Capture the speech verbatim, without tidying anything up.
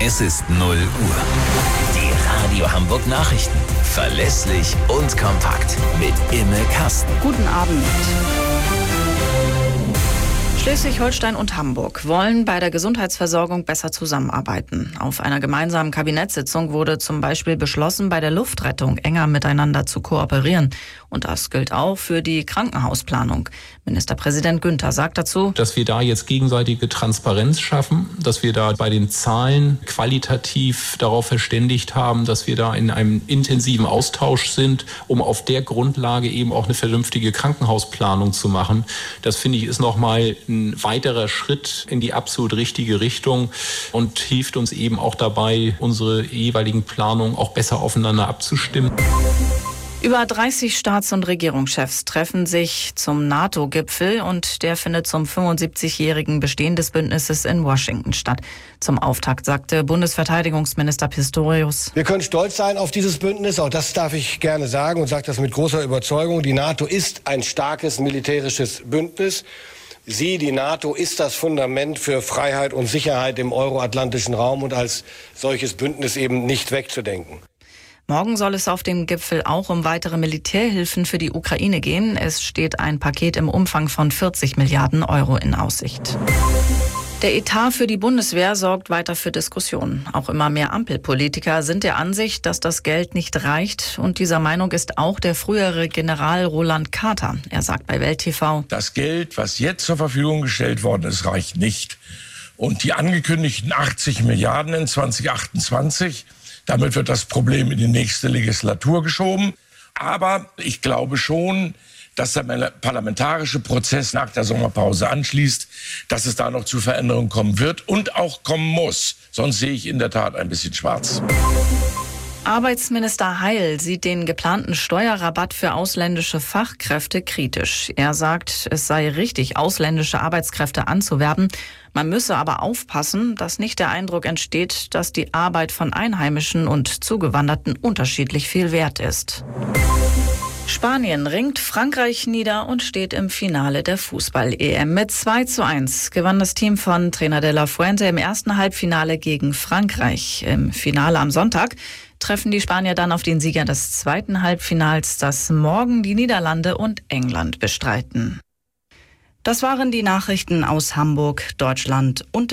Es ist null Uhr. Die Radio Hamburg Nachrichten. Verlässlich und kompakt mit Imme Kasten. Guten Abend. Schleswig-Holstein und Hamburg wollen bei der Gesundheitsversorgung besser zusammenarbeiten. Auf einer gemeinsamen Kabinettssitzung wurde zum Beispiel beschlossen, bei der Luftrettung enger miteinander zu kooperieren. Und das gilt auch für die Krankenhausplanung. Ministerpräsident Günther sagt dazu, dass wir da jetzt gegenseitige Transparenz schaffen, dass wir da bei den Zahlen qualitativ darauf verständigt haben, dass wir da in einem intensiven Austausch sind, um auf der Grundlage eben auch eine vernünftige Krankenhausplanung zu machen. Das finde ich ist nochmal ein weiterer Schritt in die absolut richtige Richtung und hilft uns eben auch dabei, unsere jeweiligen Planungen auch besser aufeinander abzustimmen. Über dreißig Staats- und Regierungschefs treffen sich zum NATO-Gipfel und der findet zum fünfundsiebzigjährigen Bestehen des Bündnisses in Washington statt. Zum Auftakt sagte Bundesverteidigungsminister Pistorius: Wir können stolz sein auf dieses Bündnis, auch das darf ich gerne sagen und sage das mit großer Überzeugung. Die NATO ist ein starkes militärisches Bündnis. Sie, die NATO, ist das Fundament für Freiheit und Sicherheit im euroatlantischen Raum und als solches Bündnis eben nicht wegzudenken. Morgen soll es auf dem Gipfel auch um weitere Militärhilfen für die Ukraine gehen. Es steht ein Paket im Umfang von vierzig Milliarden Euro in Aussicht. Der Etat für die Bundeswehr sorgt weiter für Diskussionen. Auch immer mehr Ampelpolitiker sind der Ansicht, dass das Geld nicht reicht. Und dieser Meinung ist auch der frühere General Roland Carter. Er sagt bei Welt T V: Das Geld, was jetzt zur Verfügung gestellt worden ist, reicht nicht. Und die angekündigten achtzig Milliarden in zwanzig achtundzwanzig, damit wird das Problem in die nächste Legislatur geschoben. Aber ich glaube schon, dass der parlamentarische Prozess nach der Sommerpause anschließt, dass es da noch zu Veränderungen kommen wird und auch kommen muss. Sonst sehe ich in der Tat ein bisschen schwarz. Arbeitsminister Heil sieht den geplanten Steuerrabatt für ausländische Fachkräfte kritisch. Er sagt, es sei richtig, ausländische Arbeitskräfte anzuwerben. Man müsse aber aufpassen, dass nicht der Eindruck entsteht, dass die Arbeit von Einheimischen und Zugewanderten unterschiedlich viel wert ist. Spanien ringt Frankreich nieder und steht im Finale der Fußball-E M. Mit zwei zu eins gewann das Team von Trainer de la Fuente im ersten Halbfinale gegen Frankreich. Im Finale am Sonntag treffen die Spanier dann auf den Sieger des zweiten Halbfinals, das morgen die Niederlande und England bestreiten. Das waren die Nachrichten aus Hamburg, Deutschland und